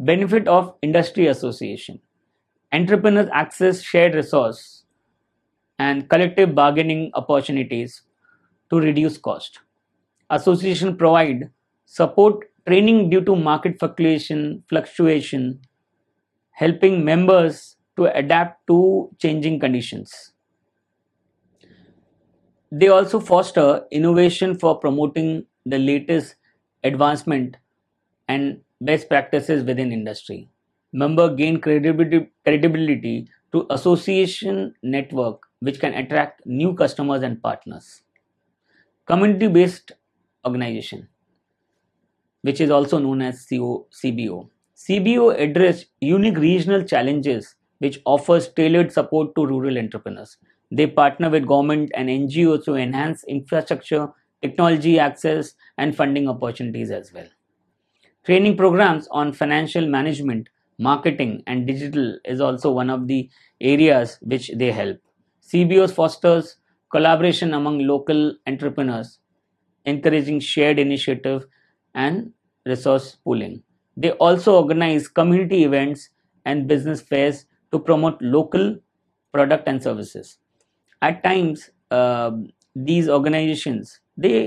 Benefit of industry association. Entrepreneurs access shared resource and collective bargaining opportunities to reduce cost. Association provide support training due to market fluctuation, helping members to adapt to changing conditions. They also foster innovation for promoting the latest advancement and best practices within industry. Member gain credibility to association network which can attract new customers and partners. Community based organization, which is also known as CBO. CBO address unique regional challenges which offers tailored support to rural entrepreneurs. They partner with government and NGOs to enhance infrastructure, technology access, and funding opportunities as well. Training programs on financial management, marketing, and digital is also one of the areas which they help. CBOs fosters collaboration among local entrepreneurs, encouraging shared initiative and resource pooling. They also organize community events and business fairs to promote local product and services. At times, these organizations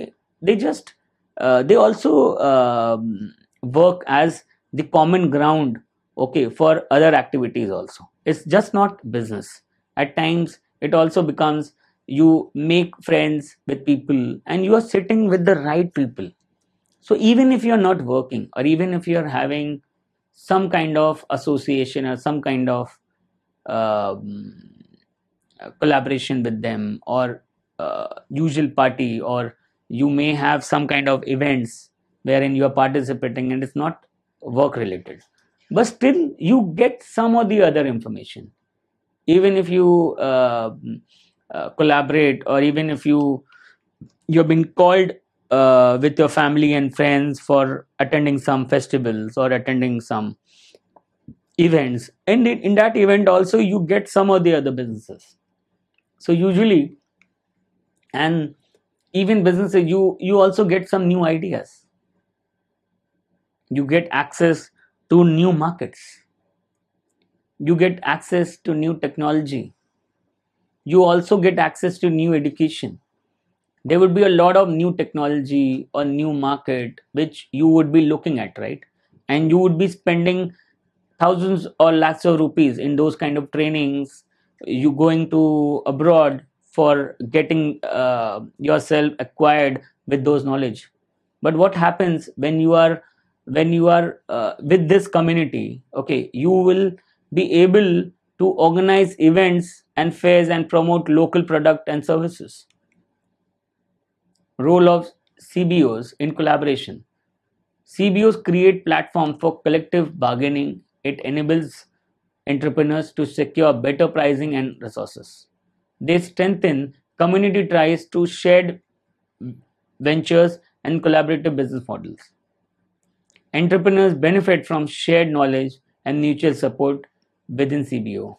they also work as the common ground, okay, for other activities also. It's just not business. At times it also becomes you make friends with people and you are sitting with the right people. So even if you're not working, or even if you're having some kind of association or some kind of um, collaboration with them, or usual party, or you may have some kind of events wherein you are participating and it's not work related, but still you get some or the other information. Even if you collaborate, or even if you're being called with your family and friends for attending some festivals or attending some events, and in that event also you get some of the other businesses. So usually, and even businesses, you also get some new ideas, you get access to new markets, you get access to new technology, you also get access to new education. There would be a lot of new technology or new market which you would be looking at, right? And you would be spending thousands or lakhs of rupees in those kind of trainings. You going to abroad for getting yourself acquired with those knowledge. But what happens when you are with this community? Okay, you will be able to organize events and fairs and promote local product and services. Role of CBOs in collaboration. CBOs create platform for collective bargaining. It enables entrepreneurs to secure better pricing and resources. They strengthen community ties to shared ventures and collaborative business models. Entrepreneurs benefit from shared knowledge and mutual support within CBO.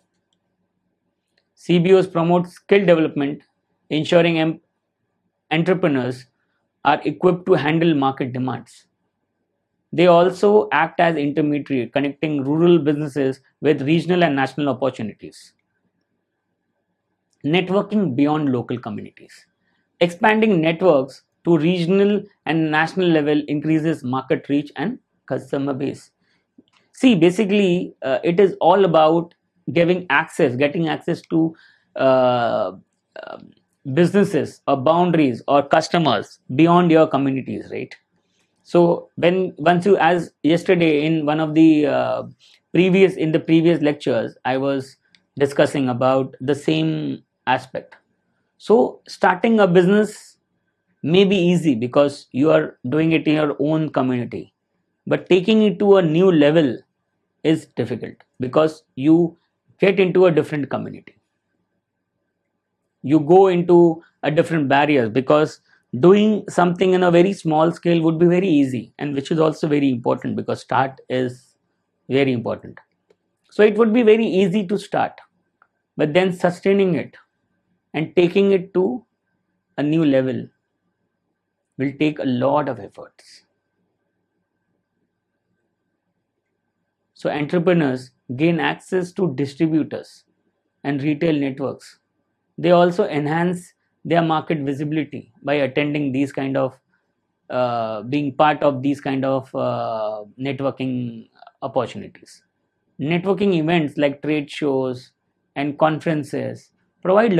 CBOs promote skill development, ensuring entrepreneurs are equipped to handle market demands. They also act as intermediary, connecting rural businesses with regional and national opportunities. Networking beyond local communities. Expanding networks to regional and national level increases market reach and customer base. See, basically, it is all about getting access to uh, uh, businesses or boundaries or customers beyond your communities, right? So when once you, as yesterday in one of the previous lectures, I was discussing about the same aspect. So starting a business may be easy because you are doing it in your own community, but taking it to a new level is difficult because you get into a different community, you go into a different barriers, because doing something in a very small scale would be very easy, and which is also very important because start is very important. So it would be very easy to start, but then sustaining it and taking it to a new level will take a lot of efforts. So entrepreneurs gain access to distributors and retail networks. They also enhance their market visibility by attending these kind of being part of these kind of networking opportunities. Networking events like trade shows and conferences provide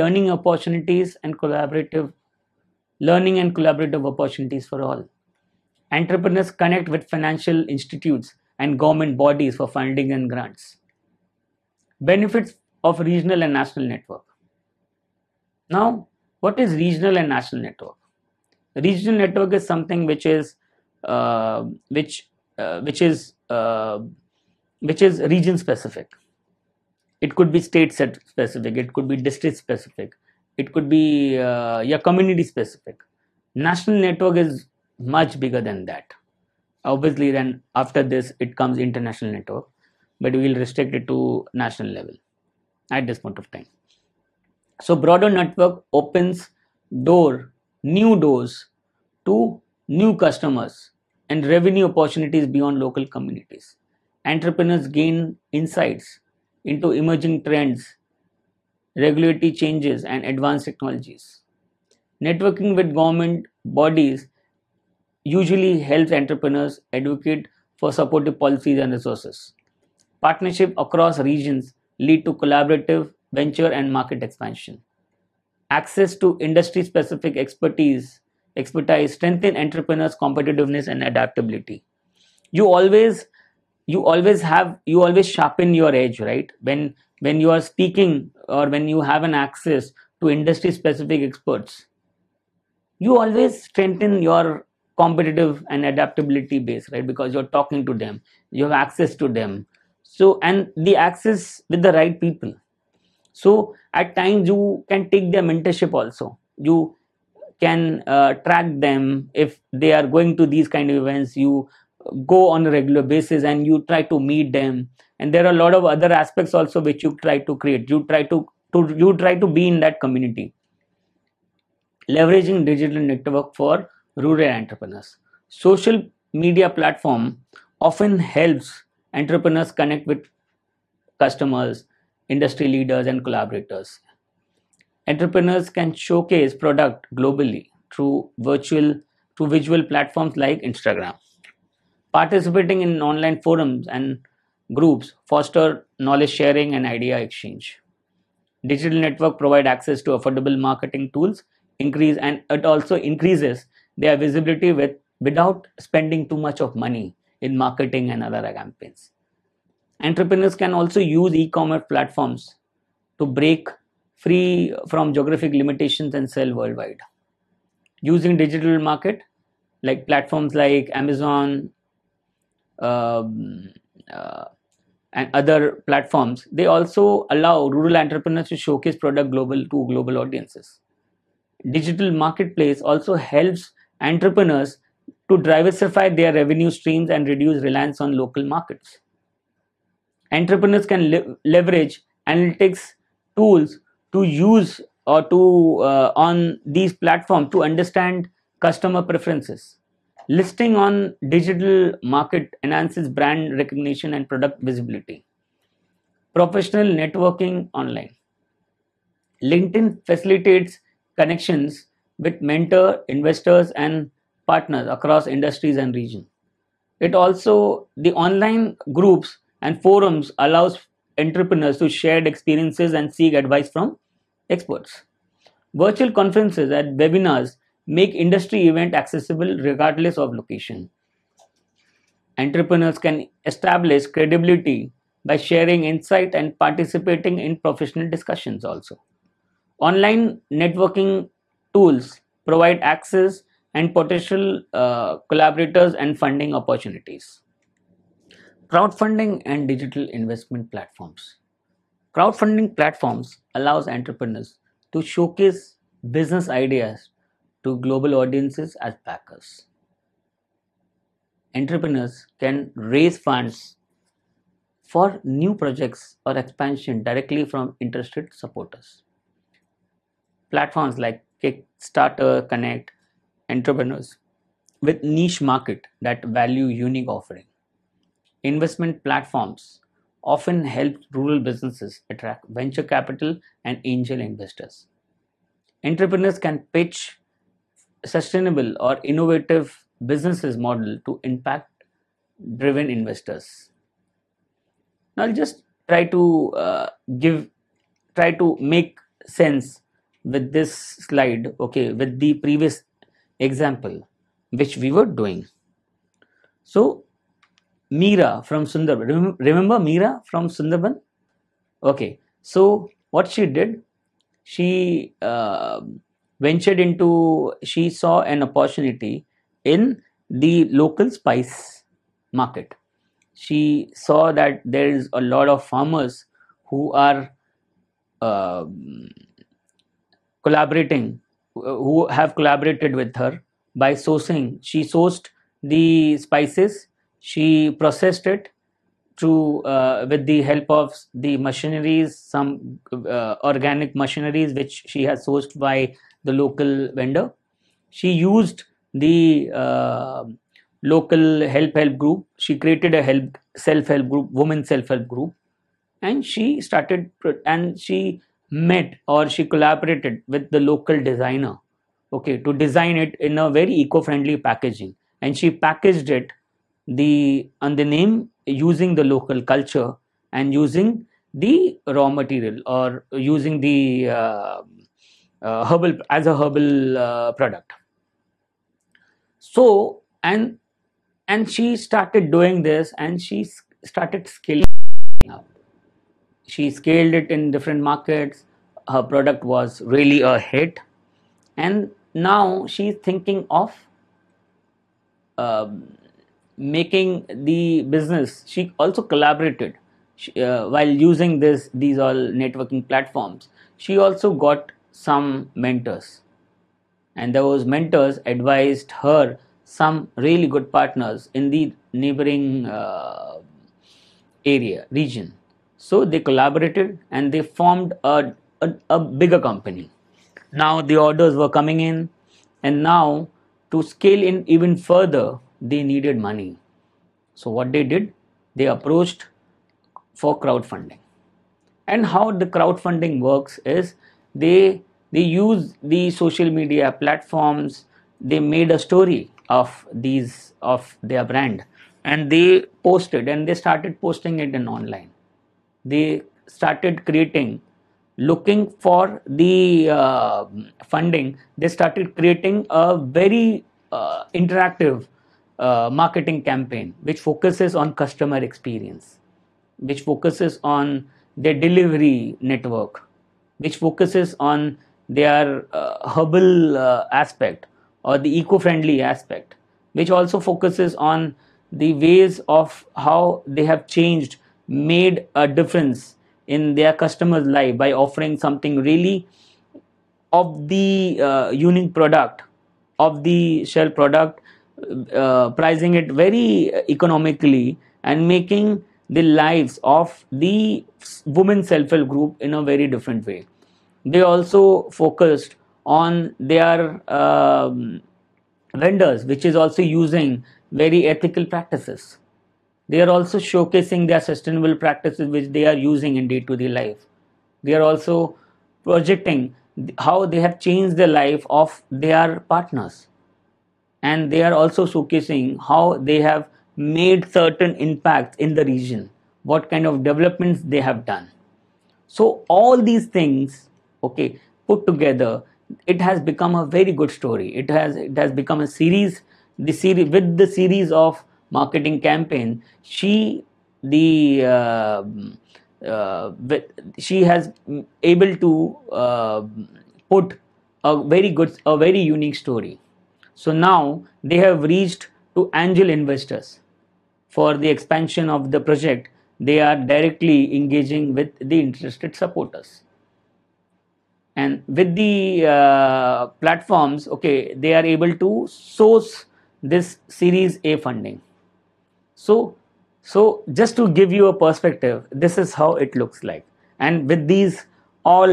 learning and collaborative opportunities for all. Entrepreneurs connect with financial institutes and government bodies for funding and grants. Benefits of regional and national network. Now, what is regional and national network? Regional network is something which is uh, which uh, which is uh, which is region specific. It could be state specific, it could be district specific, it could be your community specific. National network is much bigger than that. Obviously, then after this it comes international network, but we will restrict it to national level at this point of time. So broader network opens new doors to new customers and revenue opportunities beyond local communities. Entrepreneurs gain insights into emerging trends, regulatory changes, and advanced technologies. Networking with government bodies usually helps entrepreneurs advocate for supportive policies and resources. Partnership across regions lead to collaborative venture and market expansion. Access to industry specific expertise strengthen entrepreneurs competitiveness and adaptability. You always you always have you always sharpen your edge, right? When you are speaking or when you have an access to industry specific experts, you always strengthen your competitive and adaptability base, right? Because you're talking to them, you have access to them. So, and the access with the right people. So at times you can take their mentorship also. You can track them if they are going to these kind of events. You go on a regular basis and you try to meet them. And there are a lot of other aspects also which you try to create. You try to be in that community. Leveraging digital network for rural entrepreneurs. Social media platform often helps entrepreneurs connect with customers, industry leaders, and collaborators. Entrepreneurs can showcase product globally through visual platforms like Instagram. Participating in online forums and groups foster knowledge sharing and idea exchange. Digital network provide access to affordable marketing tools, increase and it also increases their visibility without spending too much of money in marketing and other campaigns. Entrepreneurs can also use e-commerce platforms to break free from geographic limitations and sell worldwide. Using digital market like platforms like Amazon, um, uh, and other platforms, they also allow rural entrepreneurs to showcase product global audiences. Digital marketplace also helps entrepreneurs to diversify their revenue streams and reduce reliance on local markets. Entrepreneurs can leverage analytics tools to use or to on these platforms to understand customer preferences. Listing on digital market enhances brand recognition and product visibility. Professional networking online. LinkedIn facilitates connections with mentor, investors, and partners across industries and regions. It also, the online groups and forums allows entrepreneurs to share experiences and seek advice from experts. Virtual conferences and webinars make industry event accessible regardless of location. Entrepreneurs can establish credibility by sharing insight and participating in professional discussions also. Online networking tools provide access and potential collaborators and funding opportunities. Crowdfunding and digital investment platforms. Crowdfunding platforms allows entrepreneurs to showcase business ideas to global audiences as backers. Entrepreneurs can raise funds for new projects or expansion directly from interested supporters. Platforms like Kickstarter connect entrepreneurs with niche market that value unique offering. investment platforms often help rural businesses attract venture capital and angel investors. Entrepreneurs can pitch sustainable or innovative businesses model to impact driven investors. Now I'll just try to give try to make sense with this slide, okay, with the previous example which we were doing. So Meera from Sundarban, remember Meera from Sundarban? Okay, so what she did, she ventured into, she saw an opportunity in the local spice market. She saw that there is a lot of farmers who are uh, collaborating, who have collaborated with her by sourcing. She sourced the spices, she processed it through with the help of the machineries, some organic machineries which she has sourced by the local vendor. She used the local help group. She created a self-help group, women self-help group, and she started and she met or she collaborated with the local designer, okay, to design it in a very eco-friendly packaging, and she packaged it the on the name using the local culture and using the raw material or using the herbal as a herbal product. So and she started doing this, and she started scaling up. She scaled it in different markets. Her product was really a hit, and now she's thinking of um making the business. She also collaborated while using these all networking platforms. She also got some mentors, and those mentors advised her some really good partners in the neighboring area region. So they collaborated and they formed a bigger company. Now the orders were coming in, and now to scale in even further, they needed money. So what they did, they approached for crowdfunding. And how the crowdfunding works is they use the social media platforms. They made a story of these of their brand, and they posted and they started posting it in online. They started creating, looking for the funding. They started creating a very interactive marketing campaign which focuses on customer experience, which focuses on their delivery network, which focuses on their herbal aspect or the eco-friendly aspect, which also focuses on the ways of how they have changed, made a difference in their customers' life by offering something really of the unique product, of the shell product, pricing it very economically and making the lives of the women self-help group in a very different way. They also focused on their vendors, which is also using very ethical practices. They are also showcasing their sustainable practices which they are using in day-to-day life. They are also projecting how they have changed the life of their partners, and they are also showcasing how they have made certain impacts in the region, what kind of developments they have done. So all these things, okay, put together, it has become a very good story. It has become a series. The series, with the series of marketing campaign, the with, she has able to put a very unique story. So now they have reached to angel investors for the expansion of the project. They are directly engaging with the interested supporters, and with the platforms, okay, they are able to source this series A funding. So so just to give you a perspective, this is how it looks like. And with these all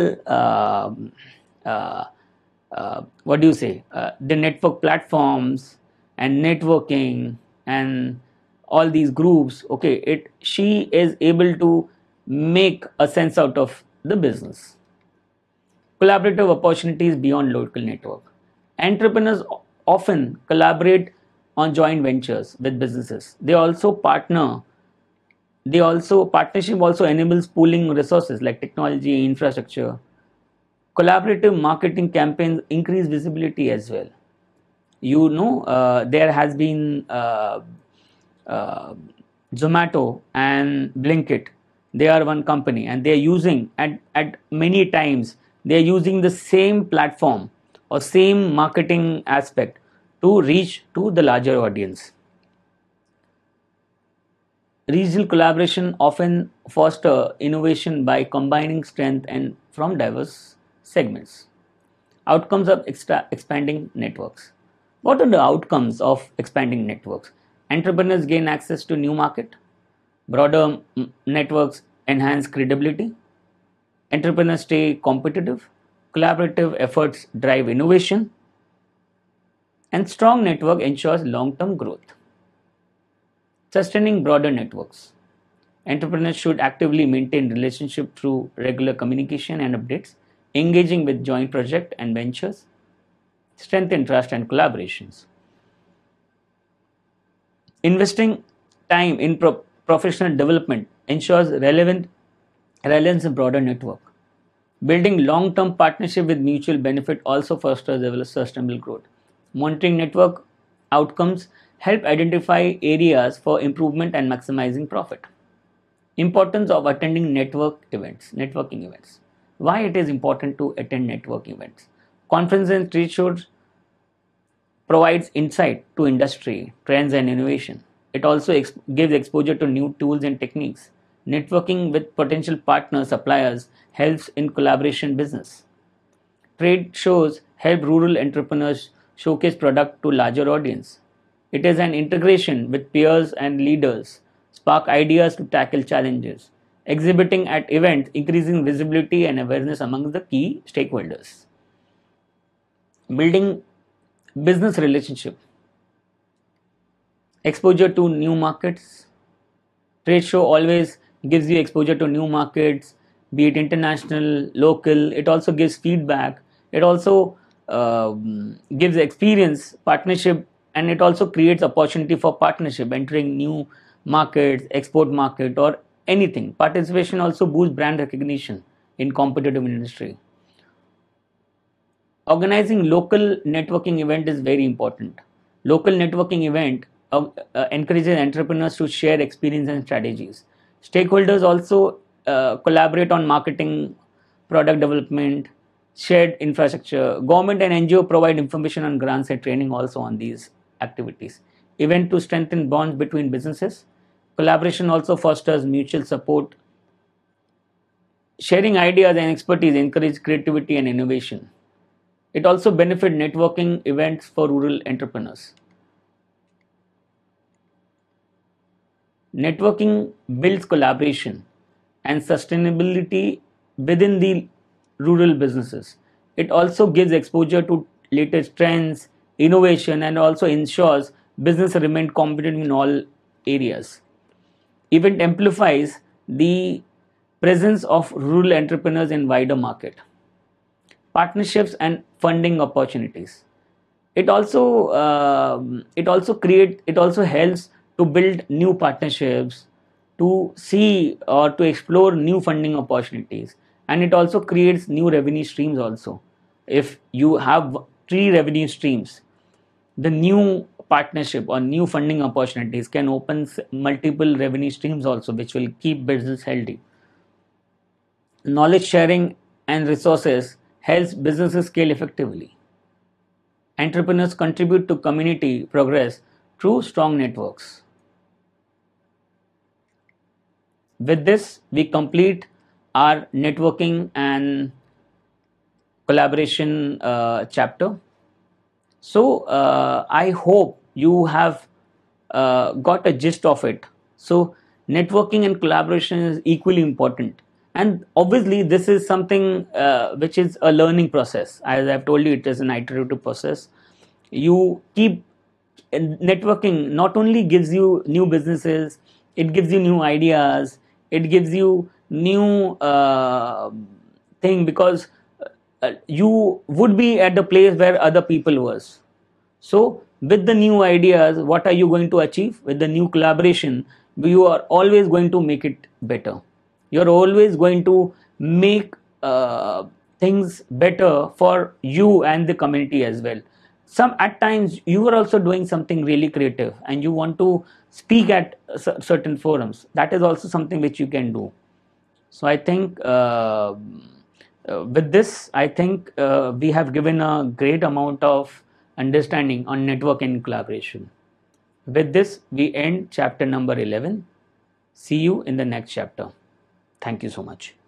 uh, what do you say, the network platforms and networking and all these groups, okay, it she is able to make a sense out of the business. Collaborative opportunities beyond local network. Entrepreneurs often collaborate on joint ventures with businesses. They also partnership also enables pooling resources like technology, infrastructure. Collaborative marketing campaigns increase visibility as well. There has been uh, Zomato and Blinkit. They are one company, and they are using at many times they are using the same platform or same marketing aspect to reach to the larger audience. Regional collaboration often foster innovation by combining strength and from diverse segments. Outcomes of expanding networks. What are the outcomes of expanding networks? Entrepreneurs gain access to new market. Broader networks enhance credibility. Entrepreneurs stay competitive. Collaborative efforts drive innovation. And strong network ensures long-term growth. Sustaining broader networks. Entrepreneurs should actively maintain relationship through regular communication and updates, engaging with joint project and ventures, strengthen trust and collaborations. Investing time in professional development ensures relevance in broader network. Building long-term partnership with mutual benefit also fosters sustainable growth. Monitoring network outcomes help identify areas for improvement and maximizing profit. Importance of attending networking events. Why it is important to attend network events? Conferences and trade shows provides insight to industry trends and innovation. It also gives exposure to new tools and techniques. Networking with potential partners, suppliers helps in collaboration business. Trade shows help rural entrepreneurs showcase product to larger audience. It is an integration with peers and leaders, spark ideas to tackle challenges. Exhibiting at events, increasing visibility and awareness among the key stakeholders. Building business relationship. Exposure to new markets. Trade show always gives you exposure to new markets, be it international, local. It also gives feedback. It also gives experience, partnership, and it also creates opportunity for partnership, entering new markets, export market, or anything. Participation also boosts brand recognition in competitive industry. Organizing local networking event is very important. Local networking event encourages entrepreneurs to share experience and strategies. Stakeholders also collaborate on marketing, product development, shared infrastructure. Government and NGO provide information on grants and training also on these activities. Event to strengthen bonds between businesses. Collaboration also fosters mutual support. Sharing ideas and expertise encourage creativity and innovation. It also benefits networking events for rural entrepreneurs. Networking builds collaboration and sustainability within the rural businesses. It also gives exposure to latest trends, innovation, and also ensures business remain competitive in all areas. Event amplifies the presence of rural entrepreneurs in wider market. Partnerships and funding opportunities. It also helps to build new partnerships, to see or to explore new funding opportunities, and it also creates new revenue streams also. If you have three revenue streams, the new partnership or new funding opportunities can open multiple revenue streams also, which will keep business healthy. Knowledge sharing and resources helps businesses scale effectively. Entrepreneurs contribute to community progress through strong networks. With this, we complete our networking and collaboration chapter. So, I hope you have got a gist of it. So, networking and collaboration is equally important. And obviously, this is something which is a learning process. As I've told you, it is an iterative process. You keep networking not only gives you new businesses, it gives you new ideas, it gives you new thing, because you would be at the place where other people was. So with the new ideas, what are you going to achieve? With the new collaboration, you are always going to make it better. You're always going to make things better for you and the community as well. Some at times you are also doing something really creative and you want to speak at certain forums. That is also something which you can do. So I think with this, I think we have given a great amount of understanding on network and collaboration. With this, we end chapter number 11. See you in the next chapter. Thank you so much.